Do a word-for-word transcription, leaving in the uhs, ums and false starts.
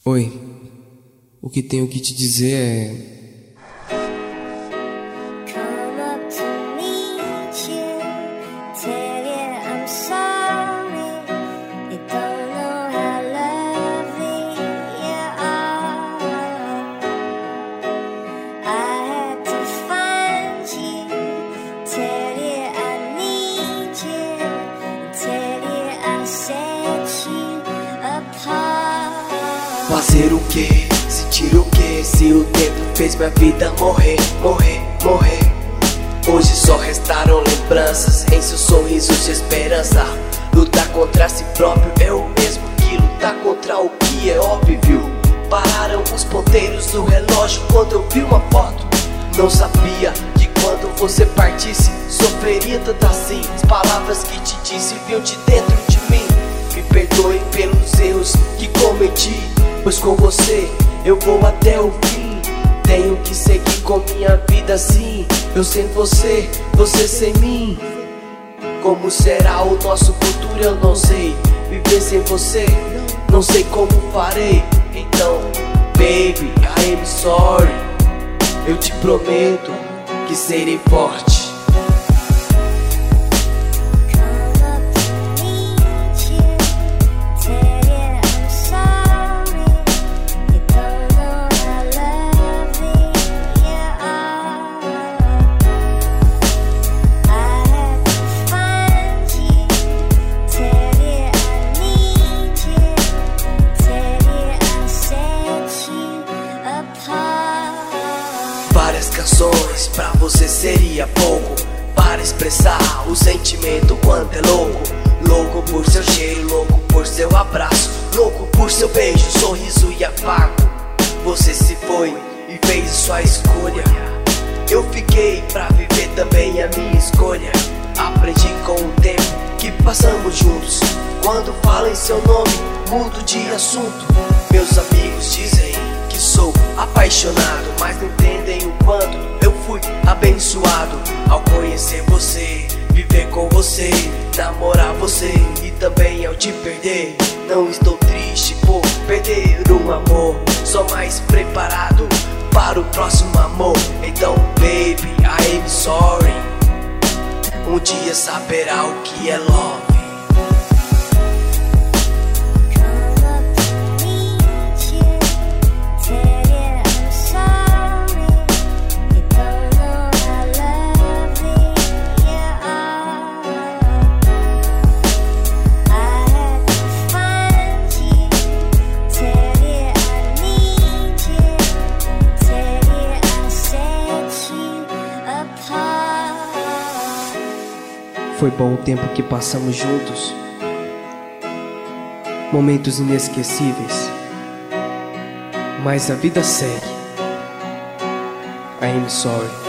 Oi, o que tenho que te dizer é... Fazer o que? Sentir o que? Se o tempo fez minha vida morrer, morrer, morrer. Hoje só restaram lembranças em seus sorrisos de esperança. Lutar contra si próprio é o mesmo que lutar contra o que é óbvio. Pararam os ponteiros do relógio quando eu vi uma foto. Não sabia que quando você partisse sofreria tanto assim. As palavras que te disse vinham de dentro de mim. Me perdoe pelos erros que cometi, pois com você eu vou até o fim. Tenho que seguir com minha vida assim. Eu sem você, você sem mim. Como será o nosso futuro eu não sei. Viver sem você, não sei como farei. Então, baby, I am sorry. Eu te prometo que serei forte. Várias canções pra você seria pouco para expressar o sentimento quando é louco. Louco por seu cheiro, louco por seu abraço, louco por seu beijo, sorriso e afago. Você se foi e fez sua escolha. Eu fiquei pra viver também a minha escolha. Aprendi com o tempo que passamos juntos. Quando falo em seu nome, mudo de assunto. Meus amigos dizem que sou apaixonado, mas não entendem o quanto eu fui abençoado ao conhecer você, viver com você, namorar você e também ao te perder. Não estou triste por perder um amor, sou mais preparado para o próximo amor. Então, baby, I am sorry. Um dia saberá o que é love. Foi bom o tempo que passamos juntos, momentos inesquecíveis, mas a vida segue. I am sorry.